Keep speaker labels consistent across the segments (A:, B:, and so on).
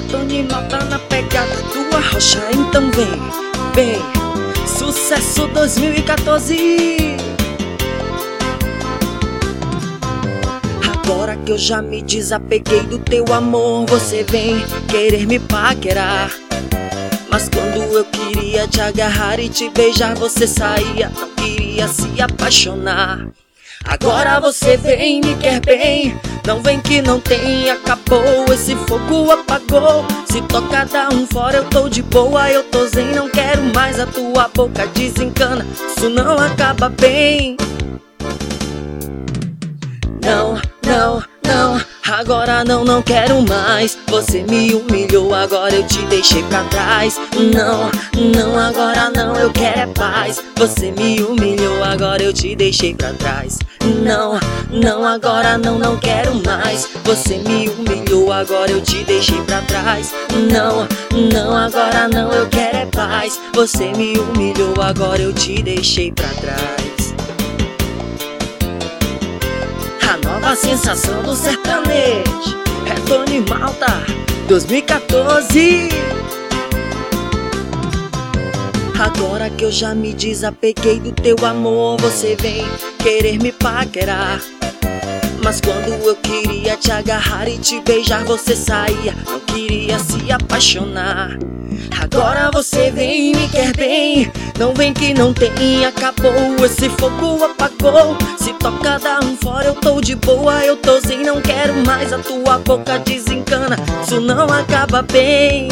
A: Tony Mal tá na pegada do Arrocha, então vem, vem. Sucesso 2014. Agora que eu já me desapeguei do teu amor, você vem querer me paquerar. Mas quando eu queria te agarrar e te beijar, você saía, não queria se apaixonar. Agora você vem, me quer bem, não vem que não tem, acabou, esse fogo apagou. Se toca dá um fora, eu tô de boa, eu tô zen, não quero mais a tua boca, desencana, isso não acaba bem. Não, não, não, agora não, não quero mais. Você me humilhou, agora eu te deixei pra trás. Não, não, agora não, eu quero é paz. Você me humilhou, agora eu te deixei pra trás. Não, não, agora não, não quero mais. Você me humilhou, agora eu te deixei pra trás. Não, não, agora não, eu quero é paz. Você me humilhou, agora eu te deixei pra trás. A nova sensação do sertanejo é Tony Malta 2014. Agora que eu já me desapeguei do teu amor, você vem querer me paquerar. Mas quando eu queria te agarrar e te beijar, você saía, não queria se apaixonar. Agora você vem e me quer bem, não vem que não tem, acabou, esse fogo apagou. Se toca dá um fora, eu tô de boa, eu tô zen, não quero mais a tua boca, desencana, isso não acaba bem.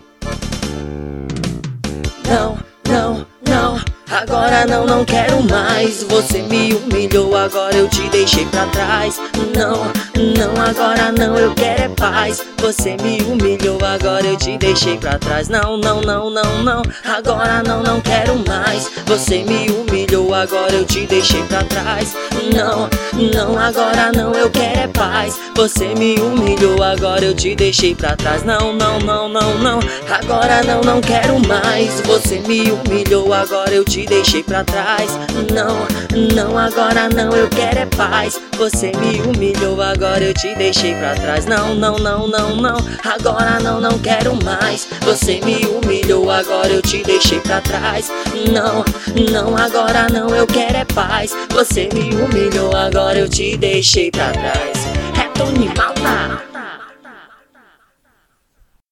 A: Não, não, não, agora não, não quero mais. Você me humilhou, agora eu te deixei pra trás. Não, não, agora não, eu quero é paz. Você me humilhou, agora eu te deixei pra trás. Não, não, não, não, não, agora não, não quero mais. Você me humilhou, agora eu te deixei pra trás. Não, não, agora não, eu quero é paz. Você me humilhou, agora eu te deixei pra trás. Não, não, não, não, não, agora não, não quero mais. Você me humilhou, agora eu te deixei pra trás. Não, não, agora não, eu quero é paz. Você me humilhou, agora eu te deixei pra trás. Não, não, não, não, não, agora não, não quero mais. Você me humilhou, agora eu te deixei pra trás. Não, não, agora não, eu quero é paz. Você me humilhou, agora eu te deixei pra trás. É Tony Malta.